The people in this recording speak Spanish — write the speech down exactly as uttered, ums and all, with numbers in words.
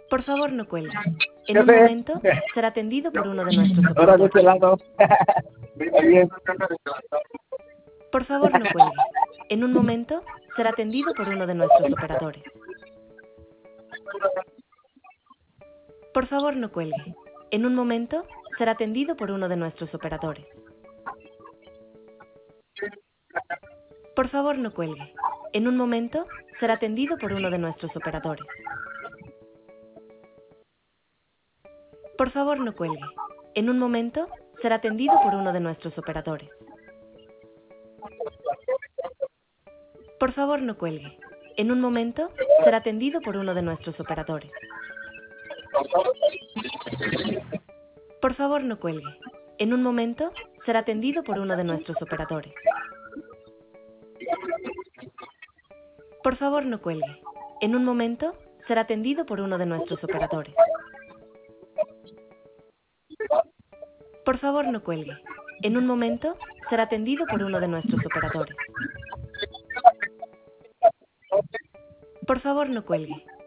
Por favor, no cuelgue. En un Jefe, momento será atendido por uno de nuestros ahora de operadores. este lado. Está bien. Por favor, no cuelgue. En un momento será atendido por uno de nuestros operadores. Por favor, no cuelgue. En un momento será atendido por uno de nuestros operadores. Por favor, no cuelgue. En un momento será atendido por uno de nuestros operadores. Por favor, no cuelgue. En un momento será atendido por uno de nuestros operadores. Por favor, no cuelgue. En un momento será atendido por uno de nuestros operadores. Por favor, no cuelgue. En un momento será atendido por uno de nuestros operadores. Por favor, no cuelgue. En un momento será atendido por uno de nuestros operadores. Por favor, no cuelgue. En un momento será atendido por uno de nuestros operadores. Por favor, no cuelgue.